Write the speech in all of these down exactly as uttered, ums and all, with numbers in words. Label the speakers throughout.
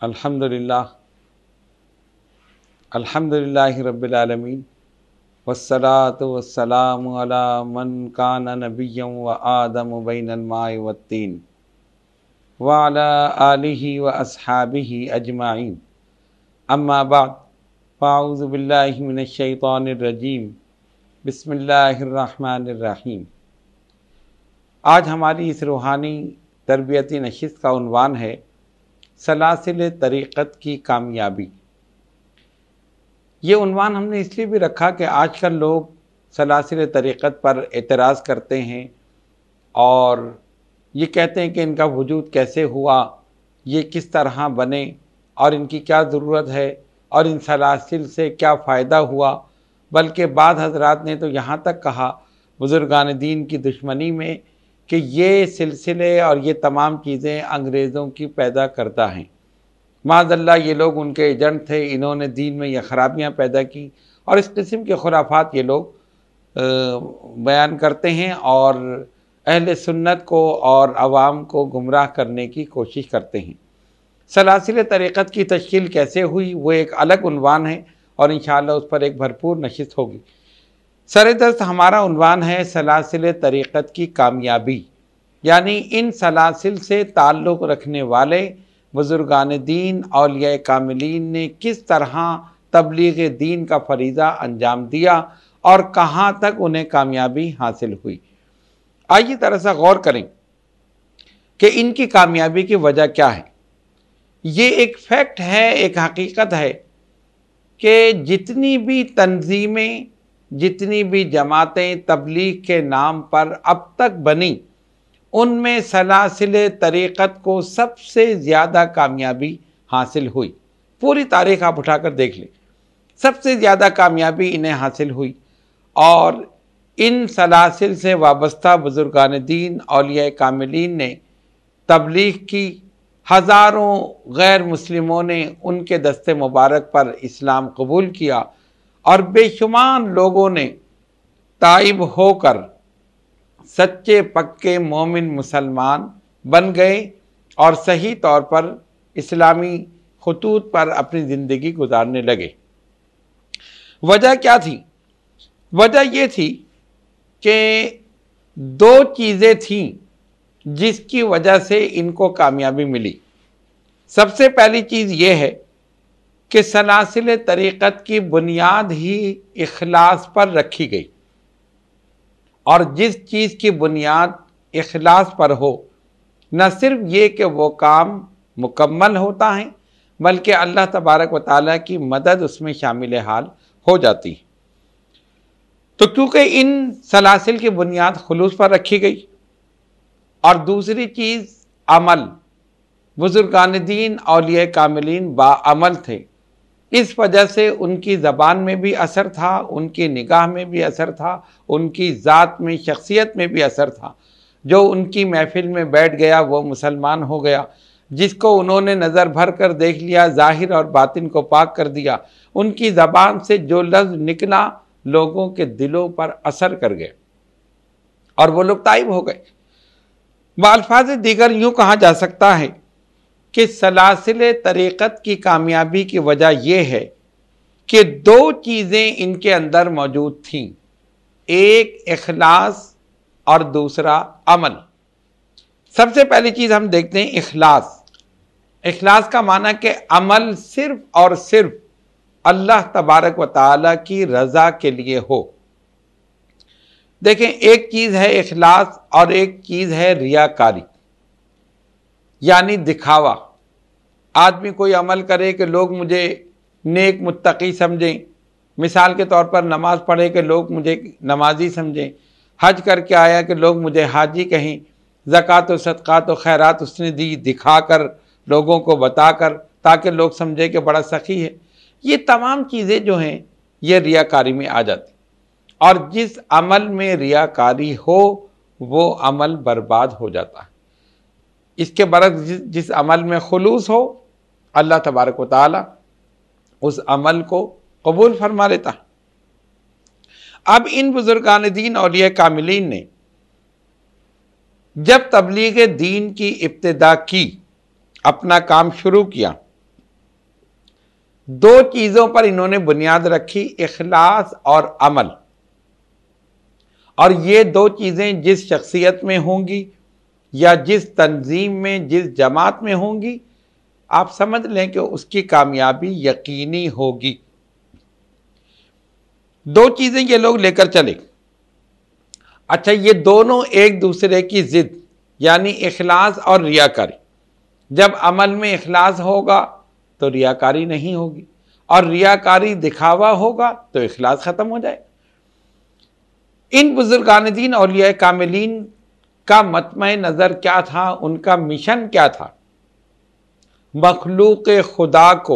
Speaker 1: الحمدللہ الحمدللہ رب العالمین والصلاة والسلام علی من کان نبیا و آدم بین الماء والطین وعلی آلہ و اصحابہ اجمعین اما بعد فاعوذ باللہ من الشیطان الرجیم بسم اللہ الرحمن الرحیم۔ آج ہماری اس روحانی تربیتی نشست کا عنوان ہے سلاسل طریقت کی کامیابی۔ یہ عنوان ہم نے اس لیے بھی رکھا کہ آج کل لوگ سلاسل طریقت پر اعتراض کرتے ہیں اور یہ کہتے ہیں کہ ان کا وجود کیسے ہوا، یہ کس طرح بنے اور ان کی کیا ضرورت ہے اور ان سلاسل سے کیا فائدہ ہوا، بلکہ بعض حضرات نے تو یہاں تک کہا بزرگان دین کی دشمنی میں کہ یہ سلسلے اور یہ تمام چیزیں انگریزوں کی پیدا کردہ ہیں، معاذ اللہ یہ لوگ ان کے ایجنٹ تھے، انہوں نے دین میں یہ خرابیاں پیدا کی، اور اس قسم کے خرافات یہ لوگ بیان کرتے ہیں اور اہل سنت کو اور عوام کو گمراہ کرنے کی کوشش کرتے ہیں۔ سلاسل طریقت کی تشکیل کیسے ہوئی وہ ایک الگ عنوان ہے اور انشاءاللہ اس پر ایک بھرپور نشست ہوگی۔ سر دست ہمارا عنوان ہے سلاسل طریقت کی کامیابی، یعنی ان سلاسل سے تعلق رکھنے والے بزرگان دین اولیاء کاملین نے کس طرح تبلیغ دین کا فریضہ انجام دیا اور کہاں تک انہیں کامیابی حاصل ہوئی۔ آئیے ذرا سا غور کریں کہ ان کی کامیابی کی وجہ کیا ہے۔ یہ ایک فیکٹ ہے، ایک حقیقت ہے کہ جتنی بھی تنظیمیں، جتنی بھی جماعتیں تبلیغ کے نام پر اب تک بنی، ان میں سلاسل طریقت کو سب سے زیادہ کامیابی حاصل ہوئی۔ پوری تاریخ آپ اٹھا کر دیکھ لیں، سب سے زیادہ کامیابی انہیں حاصل ہوئی، اور ان سلاسل سے وابستہ بزرگان دین اولیاء کاملین نے تبلیغ کی، ہزاروں غیر مسلموں نے ان کے دست مبارک پر اسلام قبول کیا، اور بے شمار لوگوں نے تائب ہو کر سچے پکے مومن مسلمان بن گئے اور صحیح طور پر اسلامی خطوط پر اپنی زندگی گزارنے لگے۔ وجہ کیا تھی؟ وجہ یہ تھی کہ دو چیزیں تھیں جس کی وجہ سے ان کو کامیابی ملی۔ سب سے پہلی چیز یہ ہے کہ سلاسل طریقت کی بنیاد ہی اخلاص پر رکھی گئی، اور جس چیز کی بنیاد اخلاص پر ہو، نہ صرف یہ کہ وہ کام مکمل ہوتا ہے بلکہ اللہ تبارک و تعالیٰ کی مدد اس میں شامل حال ہو جاتی ہے۔ تو کیونکہ ان سلاسل کی بنیاد خلوص پر رکھی گئی، اور دوسری چیز عمل، بزرگان دین اولیاء کاملین با عمل تھے، اس وجہ سے ان کی زبان میں بھی اثر تھا، ان کی نگاہ میں بھی اثر تھا، ان کی ذات میں، شخصیت میں بھی اثر تھا۔ جو ان کی محفل میں بیٹھ گیا وہ مسلمان ہو گیا، جس کو انہوں نے نظر بھر کر دیکھ لیا، ظاہر اور باطن کو پاک کر دیا، ان کی زبان سے جو لفظ نکلا لوگوں کے دلوں پر اثر کر گئے اور وہ لوگ تائب ہو گئے۔ بالفاظ دیگر یوں کہا جا سکتا ہے کہ سلاسل طریقت کی کامیابی کی وجہ یہ ہے کہ دو چیزیں ان کے اندر موجود تھیں، ایک اخلاص اور دوسرا عمل۔ سب سے پہلی چیز ہم دیکھتے ہیں اخلاص۔ اخلاص کا معنی کہ عمل صرف اور صرف اللہ تبارک و تعالیٰ کی رضا کے لیے ہو۔ دیکھیں، ایک چیز ہے اخلاص اور ایک چیز ہے ریاکاری، یعنی دکھاوا۔ آدمی کوئی عمل کرے کہ لوگ مجھے نیک متقی سمجھیں، مثال کے طور پر نماز پڑھے کہ لوگ مجھے نمازی سمجھیں، حج کر کے آیا کہ لوگ مجھے حاجی کہیں، زکوٰۃ و صدقات و خیرات اس نے دی دکھا کر، لوگوں کو بتا کر، تاکہ لوگ سمجھے کہ بڑا سخی ہے۔ یہ تمام چیزیں جو ہیں یہ ریاکاری میں آ جاتی، اور جس عمل میں ریاکاری ہو وہ عمل برباد ہو جاتا ہے۔ اس کے برعکس جس, جس عمل میں خلوص ہو، اللہ تبارک و تعالی اس عمل کو قبول فرما لیتا ہے۔ اب ان بزرگان دین اولیاء کاملین نے جب تبلیغ دین کی ابتدا کی، اپنا کام شروع کیا، دو چیزوں پر انہوں نے بنیاد رکھی، اخلاص اور عمل، اور یہ دو چیزیں جس شخصیت میں ہوں گی یا جس تنظیم میں، جس جماعت میں ہوں گی، آپ سمجھ لیں کہ اس کی کامیابی یقینی ہوگی۔ دو چیزیں یہ لوگ لے کر چلے۔ اچھا، یہ دونوں ایک دوسرے کی ضد، یعنی اخلاص اور ریاکاری۔ جب عمل میں اخلاص ہوگا تو ریاکاری نہیں ہوگی، اور ریاکاری دکھاوا ہوگا تو اخلاص ختم ہو جائے۔ ان بزرگان دین اولیاء کاملین کا مطمع نظر کیا تھا، ان کا مشن کیا تھا؟ مخلوق خدا کو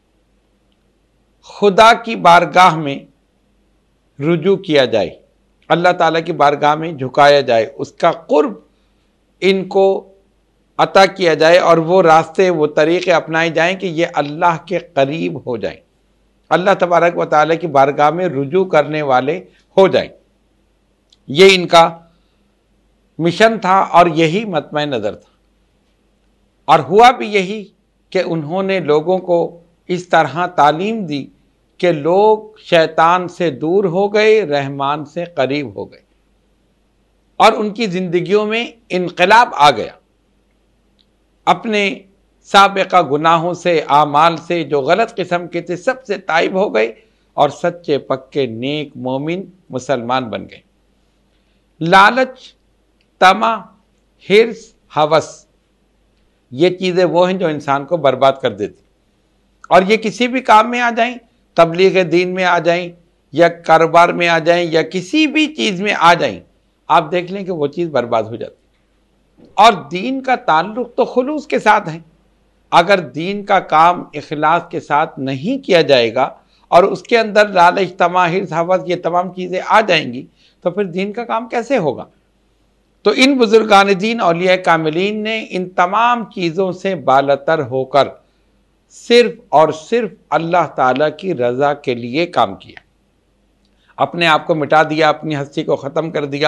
Speaker 1: خدا کی بارگاہ میں رجوع کیا جائے، اللہ تعالیٰ کی بارگاہ میں جھکایا جائے، اس کا قرب ان کو عطا کیا جائے، اور وہ راستے، وہ طریقے اپنائے جائیں کہ یہ اللہ کے قریب ہو جائیں، اللہ تبارک و تعالیٰ کی بارگاہ میں رجوع کرنے والے ہو جائیں۔ یہ ان کا مشن تھا اور یہی مطمع نظر تھا، اور ہوا بھی یہی کہ انہوں نے لوگوں کو اس طرح تعلیم دی کہ لوگ شیطان سے دور ہو گئے، رحمان سے قریب ہو گئے، اور ان کی زندگیوں میں انقلاب آ گیا۔ اپنے سابقہ گناہوں سے، اعمال سے جو غلط قسم کے تھے، سب سے تائب ہو گئے اور سچے پکے نیک مومن مسلمان بن گئے۔ لالچ، طمع، حرص، ہوس، یہ چیزیں وہ ہیں جو انسان کو برباد کر دیتی، اور یہ کسی بھی کام میں آ جائیں، تبلیغ دین میں آ جائیں، یا کاروبار میں آ جائیں، یا کسی بھی چیز میں آ جائیں، آپ دیکھ لیں کہ وہ چیز برباد ہو جاتی۔ اور دین کا تعلق تو خلوص کے ساتھ ہے۔ اگر دین کا کام اخلاص کے ساتھ نہیں کیا جائے گا اور اس کے اندر لالچ، طمع، حرص، ہوس، یہ تمام چیزیں آ جائیں گی تو پھر دین کا کام کیسے ہوگا؟ تو ان بزرگان دین اولیاء کاملین نے ان تمام چیزوں سے بالاتر ہو کر صرف اور صرف اللہ تعالیٰ کی رضا کے لیے کام کیا، اپنے آپ کو مٹا دیا، اپنی ہستی کو ختم کر دیا،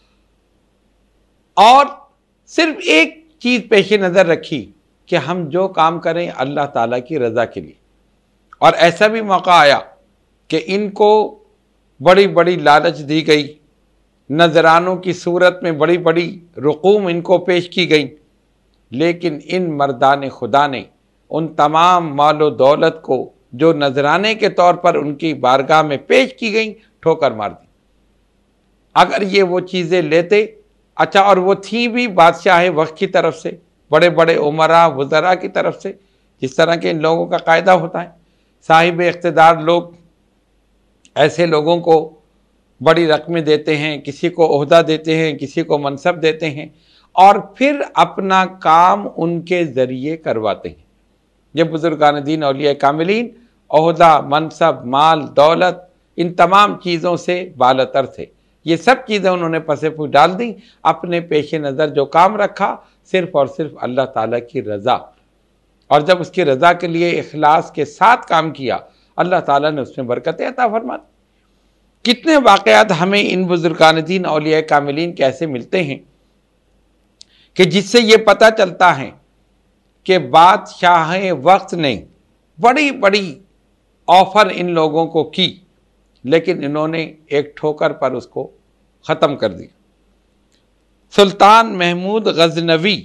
Speaker 1: اور صرف ایک چیز پیش نظر رکھی کہ ہم جو کام کریں اللہ تعالیٰ کی رضا کے لیے۔ اور ایسا بھی موقع آیا کہ ان کو بڑی بڑی لالچ دی گئی، نذرانوں کی صورت میں بڑی بڑی رقوم ان کو پیش کی گئی، لیکن ان مردان خدا نے ان تمام مال و دولت کو جو نذرانے کے طور پر ان کی بارگاہ میں پیش کی گئیں، ٹھوکر مار دی۔ اگر یہ وہ چیزیں لیتے، اچھا، اور وہ تھیں بھی بادشاہ وقت کی طرف سے، بڑے بڑے عمراء وزراء کی طرف سے، جس طرح کے ان لوگوں کا قاعدہ ہوتا ہے، صاحب اقتدار لوگ ایسے لوگوں کو بڑی رقمیں دیتے ہیں، کسی کو عہدہ دیتے ہیں، کسی کو منصب دیتے ہیں، اور پھر اپنا کام ان کے ذریعے کرواتے ہیں۔ یہ بزرگان دین اولیاء کاملین عہدہ، منصب، مال، دولت، ان تمام چیزوں سے بالاتر تھے۔ یہ سب چیزیں انہوں نے پس پوچھ ڈال دیں، اپنے پیش نظر جو کام رکھا صرف اور صرف اللہ تعالیٰ کی رضا، اور جب اس کی رضا کے لیے اخلاص کے ساتھ کام کیا، اللہ تعالیٰ نے اس میں برکتیں عطا فرما دی۔ کتنے واقعات ہمیں ان بزرگان دین اولیاء کاملین کیسے ملتے ہیں کہ جس سے یہ پتہ چلتا ہے کہ بادشاہ وقت نے بڑی بڑی آفر ان لوگوں کو کی، لیکن انہوں نے ایک ٹھوکر پر اس کو ختم کر دیا۔ سلطان محمود غزنوی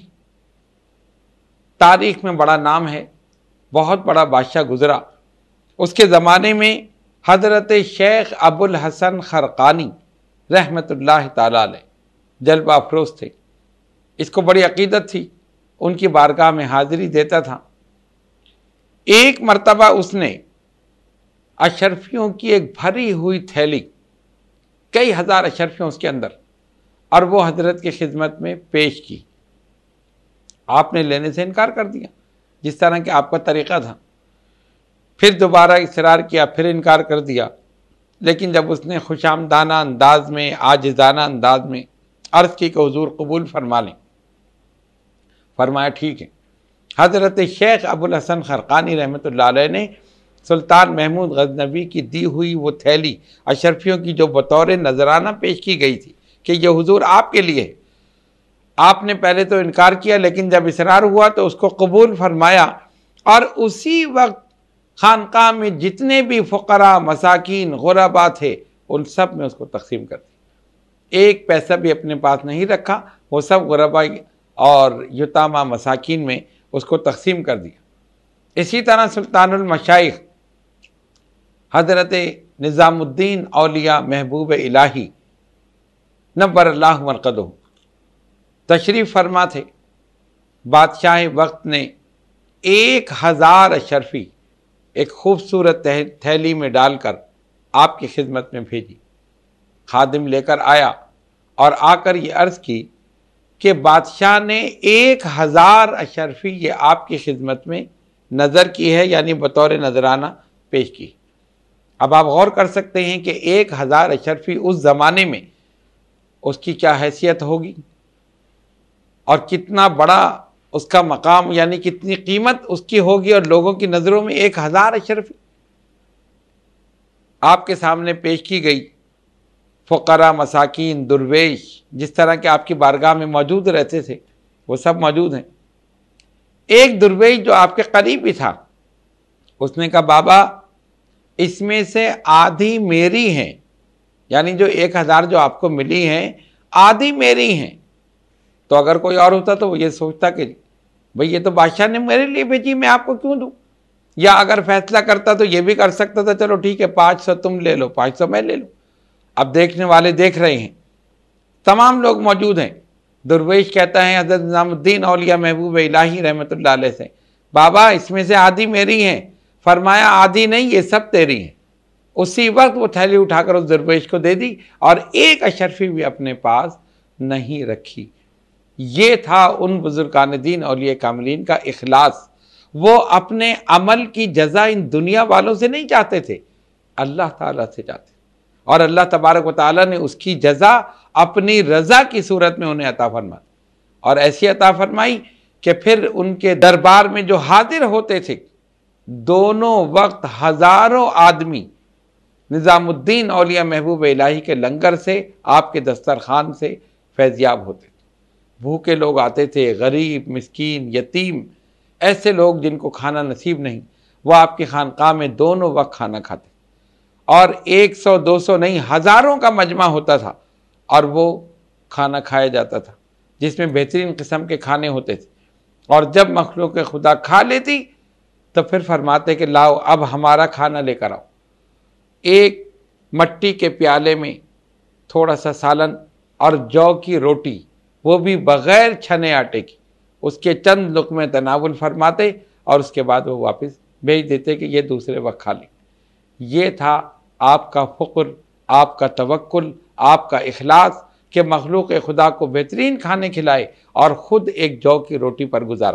Speaker 1: تاریخ میں بڑا نام ہے، بہت بڑا بادشاہ گزرا۔ اس کے زمانے میں حضرت شیخ ابو الحسن خرقانی رحمت اللہ تعالی علیہ جلوہ افروز تھے، اس کو بڑی عقیدت تھی، ان کی بارگاہ میں حاضری دیتا تھا۔ ایک مرتبہ اس نے اشرفیوں کی ایک بھری ہوئی تھیلی، کئی ہزار اشرفیوں اس کے اندر، اور وہ حضرت کی خدمت میں پیش کی۔ آپ نے لینے سے انکار کر دیا، جس طرح کہ آپ کا طریقہ تھا۔ پھر دوبارہ اصرار کیا، پھر انکار کر دیا، لیکن جب اس نے خوش آمدانہ انداز میں، عاجزانہ انداز میں عرض کی کہ حضور قبول فرما لیں، فرمایا ٹھیک ہے۔ حضرت شیخ ابو الحسن خرقانی رحمۃ اللہ علیہ نے سلطان محمود غزنوی کی دی ہوئی وہ تھیلی اشرفیوں کی جو بطور نذرانہ پیش کی گئی تھی کہ یہ حضور آپ کے لیے ہے، آپ نے پہلے تو انکار کیا، لیکن جب اصرار ہوا تو اس کو قبول فرمایا، اور اسی وقت خانقاہ میں جتنے بھی فقراء، مساکین، غربا تھے ان سب میں اس کو تقسیم کر دی، ایک پیسہ بھی اپنے پاس نہیں رکھا، وہ سب غربا اور یتامہ مساکین میں اس کو تقسیم کر دیا۔ اسی طرح سلطان المشائخ حضرت نظام الدین اولیاء محبوب الہی نور اللہ مرقدہ تشریف فرما تھے، بادشاہ وقت نے ایک ہزار اشرفی ایک خوبصورت تھیلی میں ڈال کر آپ کی خدمت میں بھیجی۔ خادم لے کر آیا اور آ کر یہ عرض کی کہ بادشاہ نے ایک ہزار اشرفی یہ آپ کی خدمت میں نظر کی ہے، یعنی بطور نذرانہ پیش کی۔ اب آپ غور کر سکتے ہیں کہ ایک ہزار اشرفی اس زمانے میں اس کی کیا حیثیت ہوگی اور کتنا بڑا اس کا مقام، یعنی کتنی قیمت اس کی ہوگی، اور لوگوں کی نظروں میں ایک ہزار اشرفی آپ کے سامنے پیش کی گئی۔ فقراء، مساکین، درویش جس طرح کے آپ کی بارگاہ میں موجود رہتے تھے وہ سب موجود ہیں۔ ایک درویش جو آپ کے قریب ہی تھا، اس نے کہا بابا اس میں سے آدھی میری ہیں، یعنی جو ایک ہزار جو آپ کو ملی ہیں آدھی میری ہیں۔ تو اگر کوئی اور ہوتا تو وہ یہ سوچتا کہ بھئی یہ تو بادشاہ نے میرے لیے بھیجی، میں آپ کو کیوں دوں؟ یا اگر فیصلہ کرتا تو یہ بھی کر سکتا تھا چلو ٹھیک ہے پانچ سو تم لے لو، پانچ سو میں لے لوں۔ اب دیکھنے والے دیکھ رہے ہیں، تمام لوگ موجود ہیں۔ درویش کہتا ہے حضرت نظام الدین اولیاء محبوب الہی رحمۃ اللہ علیہ سے، بابا اس میں سے آدھی میری ہیں۔ فرمایا آدھی نہیں، یہ سب تیری ہیں۔ اسی وقت وہ تھیلی اٹھا کر اس درویش کو دے دی اور ایک اشرفی بھی اپنے پاس نہیں رکھی۔ یہ تھا ان بزرگان دین اولیاء کاملین کا اخلاص۔ وہ اپنے عمل کی جزا ان دنیا والوں سے نہیں چاہتے تھے، اللہ تعالیٰ سے چاہتے، اور اللہ تبارک و تعالیٰ نے اس کی جزا اپنی رضا کی صورت میں انہیں عطا فرمائی، اور ایسی عطا فرمائی کہ پھر ان کے دربار میں جو حاضر ہوتے تھے دونوں وقت ہزاروں آدمی نظام الدین اولیاء محبوب الہی کے لنگر سے، آپ کے دسترخوان سے فیضیاب ہوتے تھے۔ بھوکے لوگ آتے تھے، غریب، مسکین، یتیم، ایسے لوگ جن کو کھانا نصیب نہیں، وہ آپ کی خانقاہ میں دونوں وقت کھانا کھاتے، اور ایک سو دو سو نہیں ہزاروں کا مجمع ہوتا تھا اور وہ کھانا کھایا جاتا تھا جس میں بہترین قسم کے کھانے ہوتے تھے۔ اور جب مخلوق خدا کھا لیتی تو پھر فرماتے کہ لاؤ اب ہمارا کھانا لے کر آؤ۔ ایک مٹی کے پیالے میں تھوڑا سا سالن اور جو کی روٹی، وہ بھی بغیر چھنے آٹے کی، اس کے چند لقمے تناول فرماتے اور اس کے بعد وہ واپس بھیج دیتے کہ یہ دوسرے وقت کھا لیں۔ یہ تھا آپ کا فقر، آپ کا توکل، آپ کا اخلاص کہ مخلوق خدا کو بہترین کھانے کھلائے اور خود ایک جو کی روٹی پر گزارا۔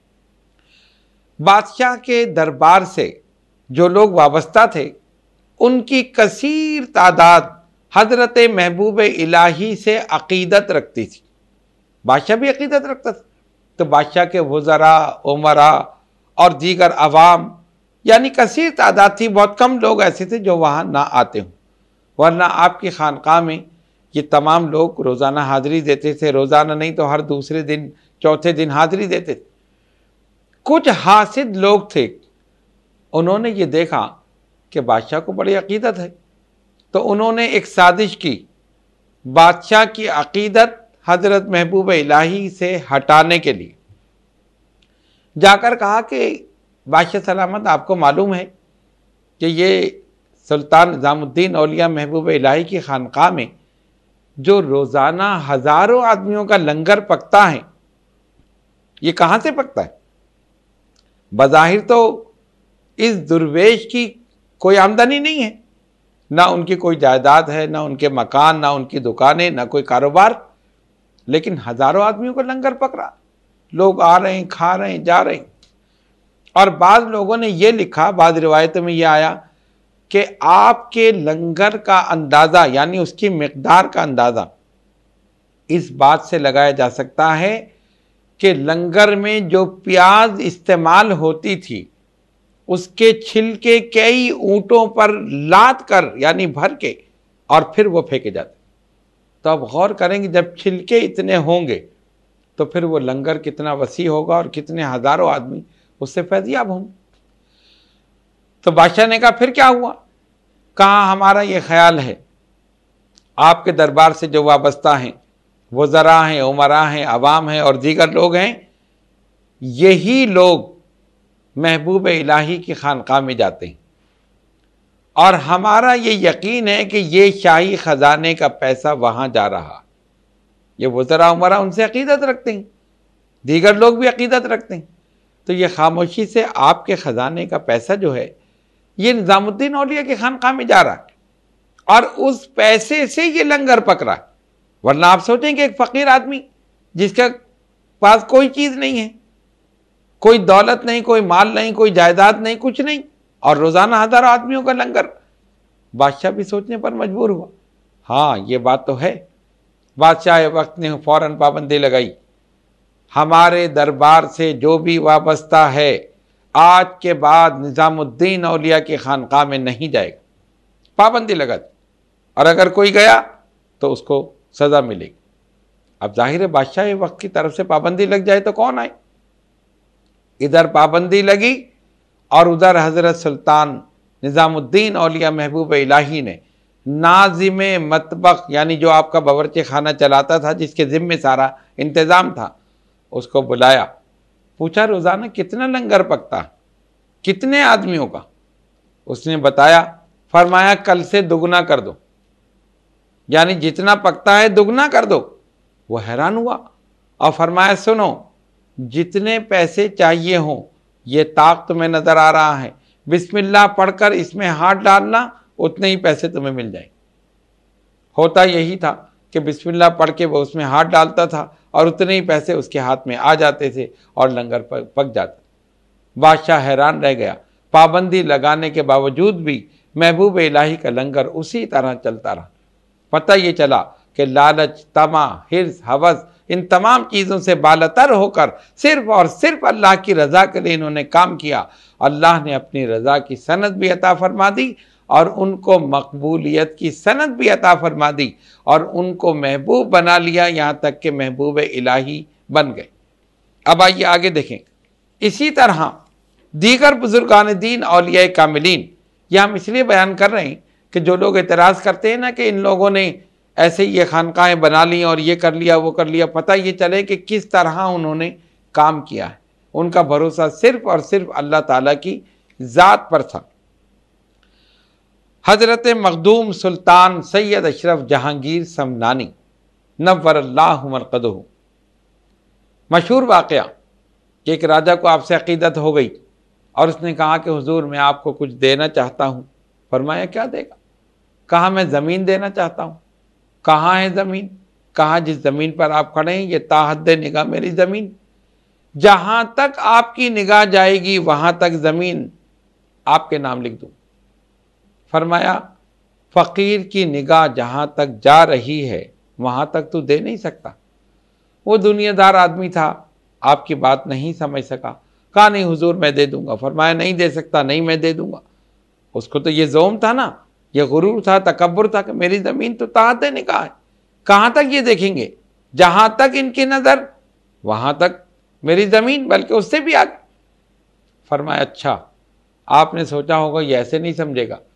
Speaker 1: بادشاہ کے دربار سے جو لوگ وابستہ تھے ان کی کثیر تعداد حضرت محبوب الہی سے عقیدت رکھتی تھی۔ بادشاہ بھی عقیدت رکھتا تھا، تو بادشاہ کے وزراء، امراء اور دیگر عوام، یعنی کثیر تعداد تھی، بہت کم لوگ ایسے تھے جو وہاں نہ آتے ہوں، ورنہ آپ کی خانقاہ میں یہ تمام لوگ روزانہ حاضری دیتے تھے، روزانہ نہیں تو ہر دوسرے دن، چوتھے دن حاضری دیتے تھے۔ کچھ حاسد لوگ تھے، انہوں نے یہ دیکھا کہ بادشاہ کو بڑی عقیدت ہے، تو انہوں نے ایک سازش کی بادشاہ کی عقیدت حضرت محبوب الہی سے ہٹانے کے لیے۔ جا کر کہا کہ بادشاہ سلامت آپ کو معلوم ہے کہ یہ سلطان نظام الدین اولیاء محبوب الہی کی خانقاہ میں جو روزانہ ہزاروں آدمیوں کا لنگر پکتا ہے، یہ کہاں سے پکتا ہے؟ بظاہر تو اس درویش کی کوئی آمدنی نہیں ہے، نہ ان کی کوئی جائیداد ہے، نہ ان کے مکان، نہ ان کی دکانیں، نہ کوئی کاروبار، لیکن ہزاروں آدمیوں کو لنگر پک رہا، لوگ آ رہے ہیں، کھا رہے ہیں، جا رہے ہیں۔ اور بعض لوگوں نے یہ لکھا، بعض روایتوں میں یہ آیا کہ آپ کے لنگر کا اندازہ، یعنی اس کی مقدار کا اندازہ اس بات سے لگایا جا سکتا ہے کہ لنگر میں جو پیاز استعمال ہوتی تھی اس کے چھلکے کئی اونٹوں پر لاد کر، یعنی بھر کے، اور پھر وہ پھینکے جاتے۔ تو اب غور کریں گے جب چھلکے اتنے ہوں گے تو پھر وہ لنگر کتنا وسیع ہوگا اور کتنے ہزاروں آدمی اس سے فیضیاب ہوں گے۔ تو بادشاہ نے کہا پھر کیا ہوا؟ کہا ہمارا یہ خیال ہے آپ کے دربار سے جو وابستہ ہیں، وزراء ہیں، عمراء ہیں، عوام ہیں اور دیگر لوگ ہیں، یہی لوگ محبوب الہی کی خانقاہ میں جاتے ہیں، اور ہمارا یہ یقین ہے کہ یہ شاہی خزانے کا پیسہ وہاں جا رہا۔ یہ وزراء عمراء ان سے عقیدت رکھتے ہیں، دیگر لوگ بھی عقیدت رکھتے ہیں، تو یہ خاموشی سے آپ کے خزانے کا پیسہ جو ہے یہ نظام الدین اولیاء کی خانقاہ میں جا رہا ہے، اور اس پیسے سے یہ لنگر پک رہا ہے۔ ورنہ آپ سوچیں کہ ایک فقیر آدمی جس کے پاس کوئی چیز نہیں ہے، کوئی دولت نہیں، کوئی مال نہیں، کوئی جائیداد نہیں، کچھ نہیں، اور روزانہ ہزاروں آدمیوں کا لنگر۔ بادشاہ بھی سوچنے پر مجبور ہوا، ہاں یہ بات تو ہے۔ بادشاہ وقت نے فوراً پابندی لگائی، ہمارے دربار سے جو بھی وابستہ ہے آج کے بعد نظام الدین اولیاء کی خانقاہ میں نہیں جائے گا، پابندی لگا دی، اور اگر کوئی گیا تو اس کو سزا ملے گی۔ اب ظاہر ہے بادشاہ وقت کی طرف سے پابندی لگ جائے تو کون آئے؟ ادھر پابندی لگی اور ادھر حضرت سلطان نظام الدین اولیاء محبوب الہی نے ناظم مطبخ، یعنی جو آپ کا باورچی خانہ چلاتا تھا، جس کے ذمے سارا انتظام تھا، اس کو بلایا، پوچھا روزانہ کتنا لنگر پکتا ہے، کتنے آدمیوں کا؟ اس نے بتایا، فرمایا کل سے دگنا کر دو، یعنی جتنا پکتا ہے دگنا کر دو۔ وہ حیران ہوا اور فرمایا سنو، جتنے پیسے چاہیے ہوں یہ طاق تمہیں نظر آ رہا ہے، بسم اللہ پڑھ کر اس میں ہاتھ ڈالنا، اتنے ہی پیسے تمہیں مل جائیں۔ ہوتا یہی تھا کہ بسم اللہ پڑھ کے وہ اس میں ہاتھ ڈالتا تھا اور اتنے ہی پیسے اس کے ہاتھ میں آ جاتے تھے اور لنگر پک جاتا۔ بادشاہ حیران رہ گیا، پابندی لگانے کے باوجود بھی محبوب الہی کا لنگر اسی طرح چلتا رہا۔ پتہ یہ چلا کہ لالچ، طمع، حرص، ہوس، ان تمام چیزوں سے بالاتر ہو کر صرف اور صرف اللہ کی رضا کے لیے انہوں نے کام کیا۔ اللہ نے اپنی رضا کی سند بھی عطا فرما دی اور ان کو مقبولیت کی سند بھی عطا فرما دی، اور ان کو محبوب بنا لیا، یہاں تک کہ محبوب الہی بن گئے۔ اب آئیے آگے دیکھیں، اسی طرح دیگر بزرگان دین اولیاء کاملین، یہ ہم اس لیے بیان کر رہے ہیں کہ جو لوگ اعتراض کرتے ہیں نا کہ ان لوگوں نے ایسے یہ خانقاہیں بنا لی اور یہ کر لیا وہ کر لیا، پتہ یہ چلے کہ کس طرح انہوں نے کام کیا ہے۔ ان کا بھروسہ صرف اور صرف اللہ تعالیٰ کی ذات پر تھا۔ حضرت مخدوم سلطان سید اشرف جہانگیر سمنانی نور اللہ مرقدہ، مشہور واقعہ کہ ایک راجہ کو آپ سے عقیدت ہو گئی اور اس نے کہا کہ حضور میں آپ کو کچھ دینا چاہتا ہوں۔ فرمایا کیا دے گا؟ کہا میں زمین دینا چاہتا ہوں۔ کہاں ہے زمین؟ کہا جس زمین پر آپ کھڑے ہیں یہ تا حد نگاہ میری زمین، جہاں تک آپ کی نگاہ جائے گی وہاں تک زمین آپ کے نام لکھ دوں۔ فرمایا فقیر کی نگاہ جہاں تک جا رہی ہے وہاں تک تو دے نہیں سکتا۔ وہ دنیا دار آدمی تھا، آپ کی بات نہیں سمجھ سکا، کہا نہیں حضور میں دے دوں گا۔ فرمایا نہیں دے سکتا، نہیں میں دے دوں گا۔ اس کو تو یہ زوم تھا نا، یہ غرور تھا، تکبر تھا کہ میری زمین تو تحت نگاہ ہے، کہاں تک یہ دیکھیں گے؟ جہاں تک ان کی نظر وہاں تک میری زمین، بلکہ اس سے بھی آگے۔ فرمایا اچھا، آپ نے سوچا ہوگا یہ ایسے نہیں سمجھے گا۔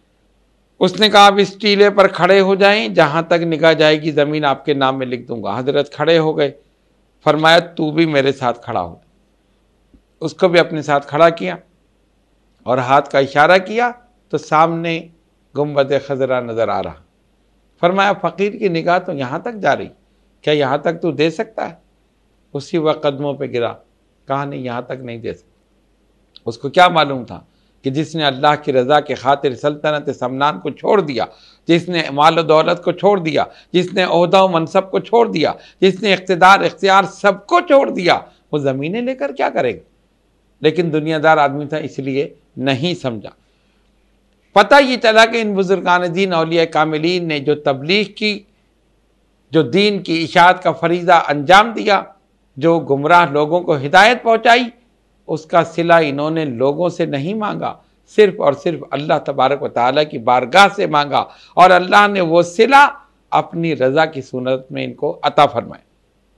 Speaker 1: اس نے کہا اب اس ٹیلے پر کھڑے ہو جائیں، جہاں تک نگاہ جائے گی زمین آپ کے نام میں لکھ دوں گا۔ حضرت کھڑے ہو گئے، فرمایا تو بھی میرے ساتھ کھڑا ہو۔ اس کو بھی اپنے ساتھ کھڑا کیا اور ہاتھ کا اشارہ کیا تو سامنے گنبد خضرا نظر آ رہا۔ فرمایا فقیر کی نگاہ تو یہاں تک جا رہی، کیا یہاں تک تو دے سکتا ہے؟ اسی وقت قدموں پہ گرا، کہا نہیں یہاں تک نہیں دے سکتا۔ اس کو کیا معلوم تھا کہ جس نے اللہ کی رضا کے خاطر سلطنت سمنان کو چھوڑ دیا، جس نے مال و دولت کو چھوڑ دیا، جس نے عہدہ و منصب کو چھوڑ دیا، جس نے اقتدار اختیار سب کو چھوڑ دیا، وہ زمینیں لے کر کیا کرے گا؟ لیکن دنیا دار آدمی تھا اس لیے نہیں سمجھا۔ پتہ یہ چلا کہ ان بزرگان دین اولیاء کاملین نے جو تبلیغ کی، جو دین کی اشاعت کا فریضہ انجام دیا، جو گمراہ لوگوں کو ہدایت پہنچائی، اس کا صلہ انہوں نے لوگوں سے نہیں مانگا، صرف اور صرف اللہ تبارک و تعالیٰ کی بارگاہ سے مانگا، اور اللہ نے وہ صلہ اپنی رضا کی صورت میں ان کو عطا فرمائے۔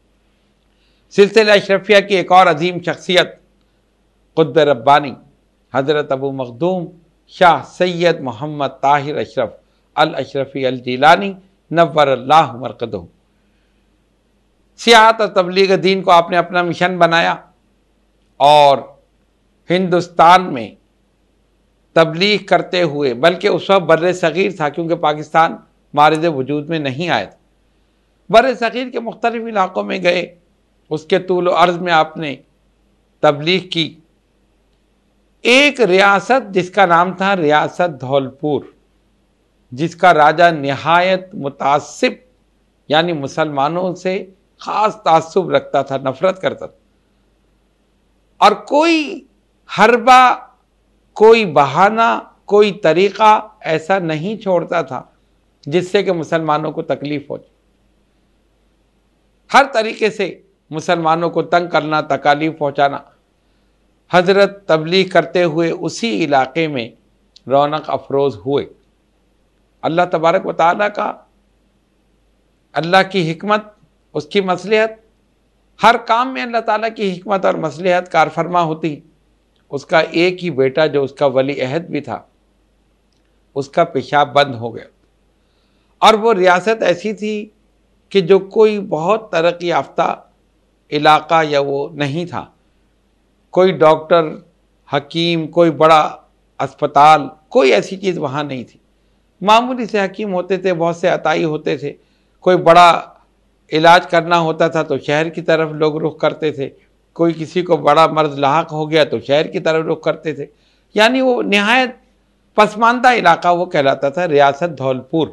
Speaker 1: سلسلہ اشرفیہ کی ایک اور عظیم شخصیت قطب ربانی حضرت ابو مخدوم شاہ سید محمد طاہر اشرف الاشرفی الجیلانی نور اللہ مرقدہ۔ سیاحت اور تبلیغ دین کو آپ نے اپنا مشن بنایا اور ہندوستان میں تبلیغ کرتے ہوئے، بلکہ اس وقت بر صغیر تھا کیونکہ پاکستان مارد وجود میں نہیں آیا تھا، بر صغیر کے مختلف علاقوں میں گئے، اس کے طول و عرض میں آپ نے تبلیغ کی۔ ایک ریاست جس کا نام تھا ریاست دھولپور، جس کا راجہ نہایت متعصب یعنی مسلمانوں سے خاص تعصب رکھتا تھا، نفرت کرتا تھا، اور کوئی حربہ، کوئی بہانہ، کوئی طریقہ ایسا نہیں چھوڑتا تھا جس سے کہ مسلمانوں کو تکلیف ہو۔ ہر طریقے سے مسلمانوں کو تنگ کرنا، تکالیف پہنچانا۔ حضرت تبلیغ کرتے ہوئے اسی علاقے میں رونق افروز ہوئے۔ اللہ تبارک و تعالیٰ کا، اللہ کی حکمت، اس کی مصلحت، ہر کام میں اللہ تعالیٰ کی حکمت اور مصلحت کار فرما ہوتی۔ اس کا ایک ہی بیٹا جو اس کا ولی عہد بھی تھا، اس کا پیشاب بند ہو گیا، اور وہ ریاست ایسی تھی کہ جو کوئی بہت ترقی یافتہ علاقہ یا وہ نہیں تھا، کوئی ڈاکٹر، حکیم، کوئی بڑا اسپتال، کوئی ایسی چیز وہاں نہیں تھی۔ معمولی سے حکیم ہوتے تھے، بہت سے عطائی ہوتے تھے، کوئی بڑا علاج کرنا ہوتا تھا تو شہر کی طرف لوگ رخ کرتے تھے، کوئی کسی کو بڑا مرض لاحق ہو گیا تو شہر کی طرف رخ کرتے تھے، یعنی وہ نہایت پسماندہ علاقہ وہ کہلاتا تھا ریاست دھولپور۔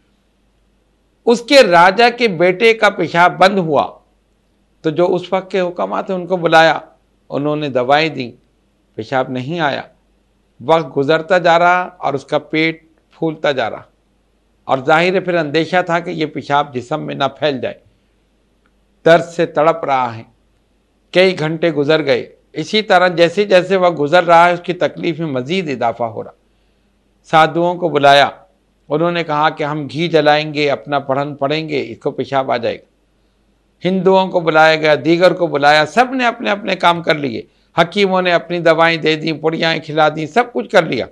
Speaker 1: اس کے راجہ کے بیٹے کا پیشاب بند ہوا تو جو اس وقت کے حکامات ہیں ان کو بلایا، انہوں نے دوائیں دیں، پیشاب نہیں آیا۔ وقت گزرتا جا رہا اور اس کا پیٹ پھولتا جا رہا، اور ظاہر ہے پھر اندیشہ تھا کہ یہ پیشاب جسم میں نہ پھیل جائے۔ درد سے تڑپ رہا ہے، کئی گھنٹے گزر گئے، اسی طرح جیسے جیسے وقت گزر رہا ہے اس کی تکلیف میں مزید اضافہ ہو رہا۔ سادھوؤں کو بلایا، انہوں نے کہا کہ ہم گھی جلائیں گے، اپنا پڑھن پڑھیں گے، اس کو پیشاب آ جائے گا۔ ہندوؤں کو بلایا گیا، دیگر کو بلایا، سب نے اپنے اپنے کام کر لیے، حکیموں نے اپنی دوائیں دے دیں، پڑیاں کھلا دیں، سب کچھ کر لیا۔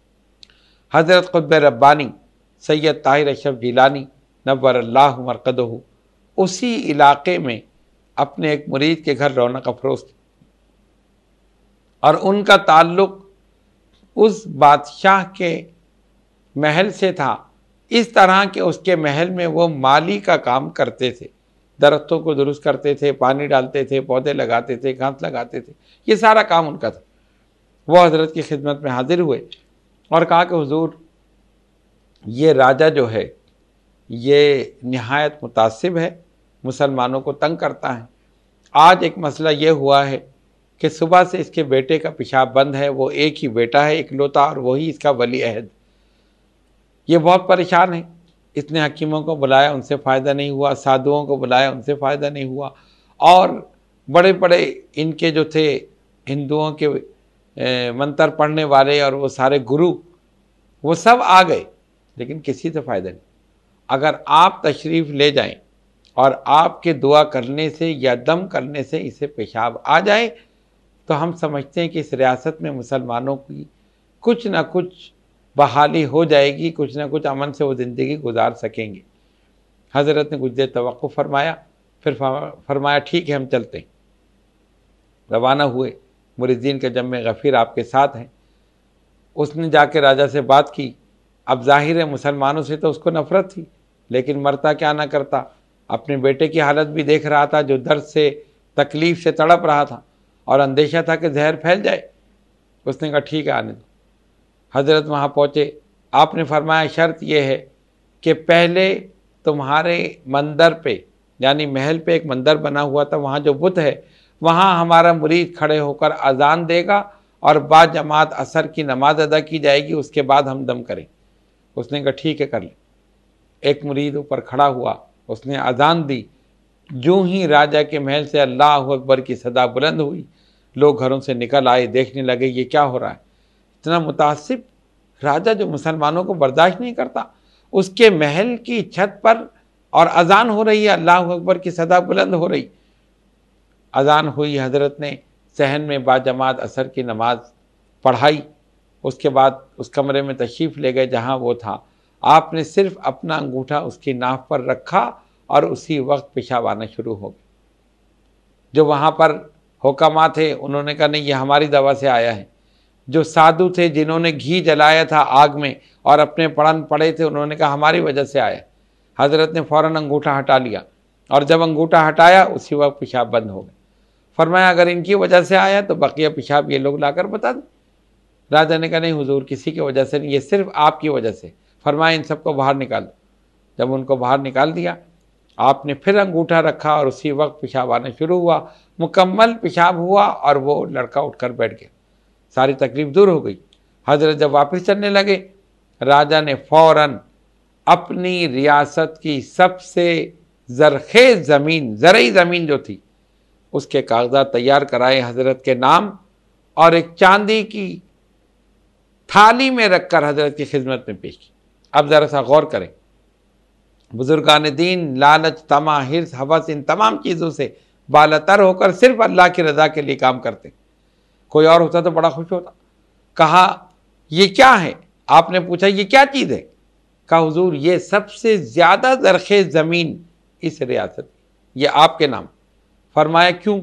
Speaker 1: حضرت قطب ربانی سید طاہر اشرف جیلانی نور اللہ مرقدہ اسی علاقے میں اپنے ایک مرید کے گھر رونق افروز تھے، اور ان کا تعلق اس بادشاہ کے محل سے تھا، اس طرح کہ اس کے محل میں وہ مالی کا کام کرتے تھے، درختوں کو درست کرتے تھے، پانی ڈالتے تھے، پودے لگاتے تھے، گھاس لگاتے تھے، یہ سارا کام ان کا تھا۔ وہ حضرت کی خدمت میں حاضر ہوئے اور کہا کہ حضور، یہ راجہ جو ہے یہ نہایت متعصب ہے، مسلمانوں کو تنگ کرتا ہے۔ آج ایک مسئلہ یہ ہوا ہے کہ صبح سے اس کے بیٹے کا پیشاب بند ہے، وہ ایک ہی بیٹا ہے اکلوتا، اور وہی اس کا ولی عہد، یہ بہت پریشان ہے۔ اس نے حکیموں کو بلایا، ان سے فائدہ نہیں ہوا، سادھوؤں کو بلایا، ان سے فائدہ نہیں ہوا، اور بڑے بڑے ان کے جو تھے ہندوؤں کے منتر پڑھنے والے اور وہ سارے گرو، وہ سب آ گئے، لیکن کسی سے فائدہ نہیں۔ اگر آپ تشریف لے جائیں اور آپ کے دعا کرنے سے یا دم کرنے سے اسے پیشاب آ جائے تو ہم سمجھتے ہیں کہ اس ریاست میں مسلمانوں کی کچھ نہ کچھ بحالی ہو جائے گی، کچھ نہ کچھ امن سے وہ زندگی گزار سکیں گے۔ حضرت نے کچھ دیر توقف فرمایا، پھر فرمایا ٹھیک ہے ہم چلتے ہیں۔ روانہ ہوئے، مریدین کا جمع غفیر آپ کے ساتھ ہیں۔ اس نے جا کے راجہ سے بات کی۔ اب ظاہر ہے مسلمانوں سے تو اس کو نفرت تھی، لیکن مرتا کیا نہ کرتا، اپنے بیٹے کی حالت بھی دیکھ رہا تھا جو درد سے، تکلیف سے تڑپ رہا تھا، اور اندیشہ تھا کہ زہر پھیل جائے۔ اس نے کہا ٹھیک ہے آنے دو۔ حضرت وہاں پہنچے، آپ نے فرمایا شرط یہ ہے کہ پہلے تمہارے مندر پہ، یعنی محل پہ ایک مندر بنا ہوا تھا، وہاں جو بت ہے وہاں ہمارا مرید کھڑے ہو کر اذان دے گا اور بعد جماعت عصر کی نماز ادا کی جائے گی، اس کے بعد ہم دم کریں۔ اس نے کہا ٹھیک ہے کر لیں۔ ایک مرید اوپر کھڑا ہوا، اس نے اذان دی، جو ہی راجہ کے محل سے اللہ اکبر کی صدا بلند ہوئی، لوگ گھروں سے نکل آئے، دیکھنے لگے یہ کیا ہو رہا ہے۔ اتنا متعصب راجہ جو مسلمانوں کو برداشت نہیں کرتا، اس کے محل کی چھت پر اور اذان ہو رہی ہے، اللہ اکبر کی صدا بلند ہو رہی۔ اذان ہوئی، حضرت نے صحن میں با جماعت عصر کی نماز پڑھائی، اس کے بعد اس کمرے میں تشریف لے گئے جہاں وہ تھا. آپ نے صرف اپنا انگوٹھا اس کی ناف پر رکھا اور اسی وقت پیشاب آنا شروع ہو گیا. جو وہاں پر حکما تھے انہوں نے کہا نہیں یہ ہماری دوا سے آیا ہے. جو سادھو تھے جنہوں نے گھی جلایا تھا آگ میں اور اپنے پڑھن پڑے تھے انہوں نے کہا ہماری وجہ سے آیا. حضرت نے فوراً انگوٹھا ہٹا لیا اور جب انگوٹھا ہٹایا اسی وقت پیشاب بند ہو گیا. فرمایا اگر ان کی وجہ سے آیا تو بقیہ پیشاب یہ لوگ لا کر بتا دیں. راجا نے کہا نہیں حضور کسی کی وجہ سے نہیں، یہ صرف آپ کی وجہ سے. فرمایا ان سب کو باہر نکال دو. جب ان کو باہر نکال دیا آپ نے پھر انگوٹھا رکھا اور اسی وقت پیشاب آنا شروع ہوا. مکمل پیشاب ہوا اور وہ لڑکا اٹھ کر بیٹھ گیا. ساری تکلیف دور ہو گئی. حضرت جب واپس چلنے لگے راجا نے فوراً اپنی ریاست کی سب سے زرخیز زمین، زرعی زمین جو تھی، اس کے کاغذات تیار کرائے حضرت کے نام اور ایک چاندی کی تھالی میں رکھ کر حضرت کی خدمت میں پیش کی. اب ذرا سا غور کریں، بزرگان دین لالچ، طمع، حرص، ہوس ان تمام چیزوں سے بالاتر ہو کر صرف اللہ کی رضا کے لیے کام کرتے. کوئی اور ہوتا تو بڑا خوش ہوتا. کہا یہ کیا ہے؟ آپ نے پوچھا یہ کیا چیز ہے؟ کہا حضور یہ سب سے زیادہ زرخیز زمین اس ریاست، یہ آپ کے نام. فرمایا کیوں؟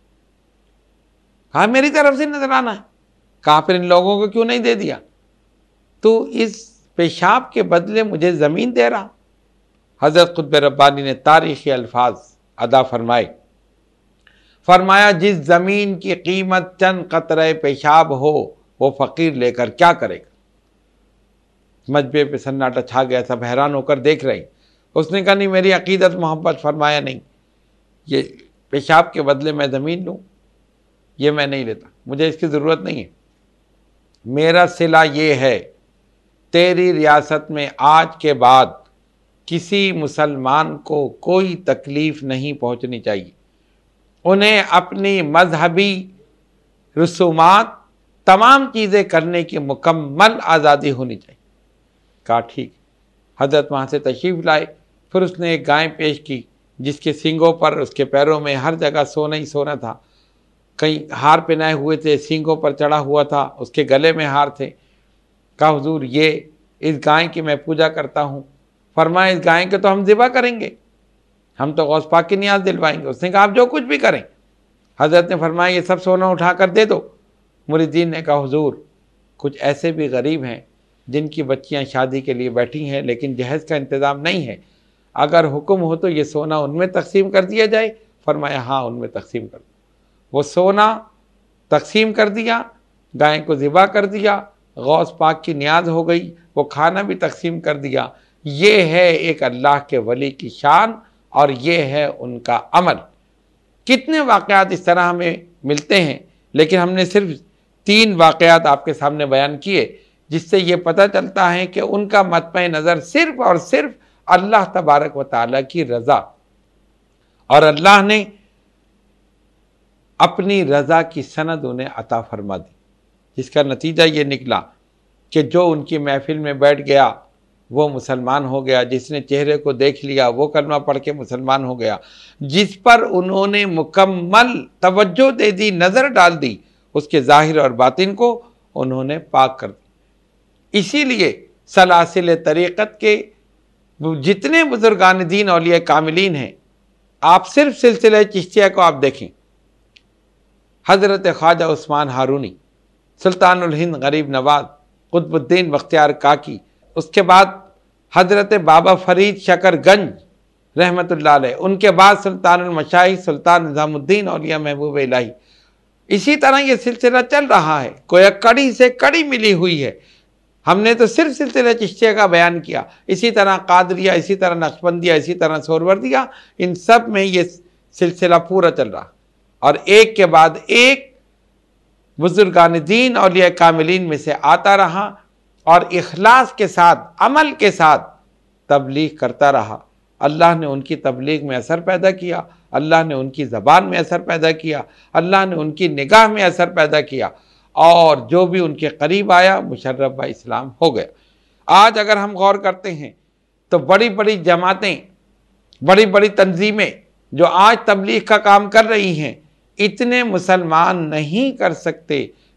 Speaker 1: کہا میری طرف سے نذرانہ ہے. کہا پھر ان لوگوں کو کیوں نہیں دے دیا؟ تو اس پیشاب کے بدلے مجھے زمین دے رہا. حضرت قطب ربانی نے تاریخی الفاظ ادا فرمائے. فرمایا جس زمین کی قیمت چند قطرے پیشاب ہو وہ فقیر لے کر کیا کرے گا؟ مجمع پہ سناٹا چھا گیا، سب حیران ہو کر دیکھ رہے. اس نے کہا نہیں میری عقیدت محبت. فرمایا نہیں، یہ پیشاب کے بدلے میں زمین لوں یہ میں نہیں لیتا، مجھے اس کی ضرورت نہیں ہے. میرا صلہ یہ ہے تیری ریاست میں آج کے بعد کسی مسلمان کو کوئی تکلیف نہیں پہنچنی چاہیے. انہیں اپنی مذہبی رسومات تمام چیزیں کرنے کی مکمل آزادی ہونی چاہیے. کہا ٹھیک. حضرت وہاں سے تشریف لائے. پھر اس نے ایک گائے پیش کی جس کے سینگوں پر، اس کے پیروں میں ہر جگہ سونا ہی سونا تھا. کہیں ہار پہنائے ہوئے تھے، سینگوں پر چڑھا ہوا تھا، اس کے گلے میں ہار تھے. کہا حضور یہ اس گائے کی میں پوجا کرتا ہوں. فرمایا اس گائے کے تو ہم ذبح کریں گے، ہم تو غوث پاک کی نیاز دلوائیں گے. اس نے کہا آپ جو کچھ بھی کریں. حضرت نے فرمایا یہ سب سونا اٹھا کر دے دو. مریدین نے کہا حضور کچھ ایسے بھی غریب ہیں جن کی بچیاں شادی کے لیے بیٹھی ہیں لیکن جہیز کا انتظام نہیں ہے، اگر حکم ہو تو یہ سونا ان میں تقسیم کر دیا جائے. فرمایا ہاں ان میں تقسیم کر دو. وہ سونا تقسیم کر دیا، گائے کو ذبح کر دیا، غوث پاک کی نیاز ہو گئی، وہ کھانا بھی تقسیم کر دیا. یہ ہے ایک اللہ کے ولی کی شان اور یہ ہے ان کا عمل. کتنے واقعات اس طرح ہمیں ملتے ہیں، لیکن ہم نے صرف تین واقعات آپ کے سامنے بیان کیے جس سے یہ پتہ چلتا ہے کہ ان کا مطمع نظر صرف اور صرف اللہ تبارک و تعالیٰ کی رضا، اور اللہ نے اپنی رضا کی سند انہیں عطا فرما دی، جس کا نتیجہ یہ نکلا کہ جو ان کی محفل میں بیٹھ گیا وہ مسلمان ہو گیا، جس نے چہرے کو دیکھ لیا وہ کلمہ پڑھ کے مسلمان ہو گیا، جس پر انہوں نے مکمل توجہ دے دی، نظر ڈال دی، اس کے ظاہر اور باطن کو انہوں نے پاک کر دی. اسی لیے سلاسل طریقت کے جتنے بزرگان دین اولیاء کاملین ہیں، آپ صرف سلسلہ چشتیہ کو آپ دیکھیں. حضرت خواجہ عثمان ہارونی، سلطان الہند غریب نواز، قطب الدین بختیار کاکی، اس کے بعد حضرت بابا فرید شکر گنج رحمت اللہ علیہ، ان کے بعد سلطان المشائخ سلطان نظام الدین اولیاء محبوب الہی. اسی طرح یہ سلسلہ چل رہا ہے، کوئی کڑی سے کڑی ملی ہوئی ہے. ہم نے تو صرف سلسلہ چشتیہ کا بیان کیا، اسی طرح قادریہ، اسی طرح نقشبندیہ، اسی طرح سہروردیہ، ان سب میں یہ سلسلہ پورا چل رہا، اور ایک کے بعد ایک بزرگان دین اولیاء کاملین میں سے آتا رہا اور اخلاص کے ساتھ، عمل کے ساتھ تبلیغ کرتا رہا. اللہ نے ان کی تبلیغ میں اثر پیدا کیا، اللہ نے ان کی زبان میں اثر پیدا کیا، اللہ نے ان کی نگاہ میں اثر پیدا کیا، اور جو بھی ان کے قریب آیا مشرف با اسلام ہو گیا. آج اگر ہم غور کرتے ہیں تو بڑی بڑی جماعتیں، بڑی بڑی تنظیمیں جو آج تبلیغ کا کام کر رہی ہیں، اتنے مسلمان نہیں کر سکتے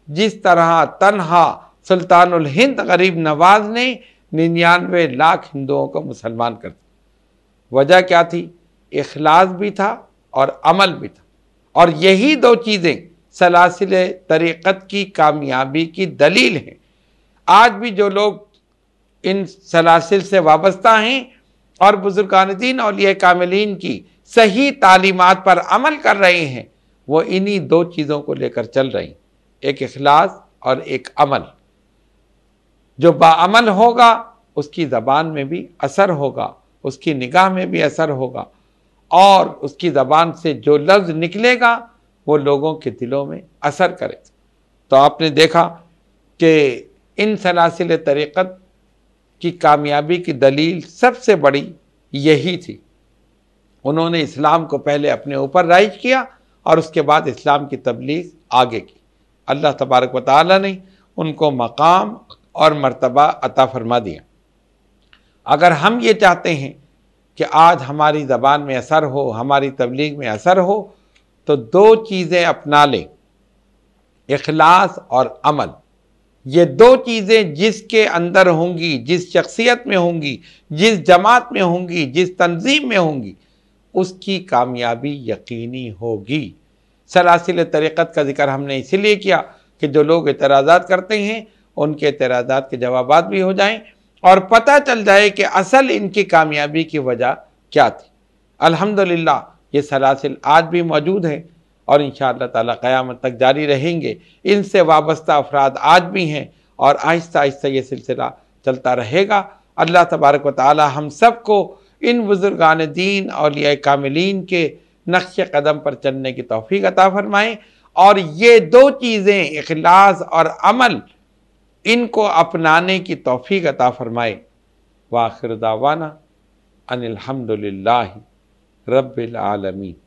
Speaker 1: جس طرح تنہا سلطان الہند غریب نواز نے ننانوے لاکھ ہندوؤں کو مسلمان کر دیا۔ وجہ کیا تھی؟ اخلاص بھی تھا اور عمل بھی تھا، اور یہی دو چیزیں سلاسل طریقت کی کامیابی کی دلیل ہیں۔ آج بھی جو لوگ ان سلاسل سے وابستہ ہیں اور بزرگان دین اولیاء کاملین کی صحیح تعلیمات پر عمل کر رہے ہیں، وہ انہی دو چیزوں کو لے کر چل رہے ہیں، ایک اخلاص اور ایک عمل۔ جو باعمل ہوگا اس کی زبان میں بھی اثر ہوگا، اس کی نگاہ میں بھی اثر ہوگا، اور اس کی زبان سے جو لفظ نکلے گا وہ لوگوں کے دلوں میں اثر کرے گا۔ تو آپ نے دیکھا کہ ان سلاسل طریقت کی کامیابی کی دلیل سب سے بڑی یہی تھی۔ انہوں نے اسلام کو پہلے اپنے اوپر رائج کیا اور اس کے بعد اسلام کی تبلیغ آگے کی۔ اللہ تبارک و تعالی نے ان کو مقام اور مرتبہ عطا فرما دیا۔ اگر ہم یہ چاہتے ہیں کہ آج ہماری زبان میں اثر ہو، ہماری تبلیغ میں اثر ہو، تو دو چیزیں اپنا لیں، اخلاص اور عمل۔ یہ دو چیزیں جس کے اندر ہوں گی، جس شخصیت میں ہوں گی، جس جماعت میں ہوں گی، جس تنظیم میں ہوں گی، اس کی کامیابی یقینی ہوگی۔ سلاسل طریقت کا ذکر ہم نے اسی لیے کیا کہ جو لوگ اعتراضات کرتے ہیں ان کے اعتراضات کے جوابات بھی ہو جائیں اور پتہ چل جائے کہ اصل ان کی کامیابی کی وجہ کیا تھی۔ الحمدللہ یہ سلاسل آج بھی موجود ہیں اور انشاءاللہ تعالی قیامت تک جاری رہیں گے۔ ان سے وابستہ افراد آج بھی ہیں اور آہستہ آہستہ یہ سلسلہ چلتا رہے گا۔ اللہ تبارک و تعالی ہم سب کو ان بزرگان دین اولیاء کاملین کے نقش قدم پر چلنے کی توفیق عطا فرمائیں، اور یہ دو چیزیں اخلاص اور عمل ان کو اپنانے کی توفیق عطا فرمائے۔ وآخر دعوانا ان الحمدللہ رب العالمین۔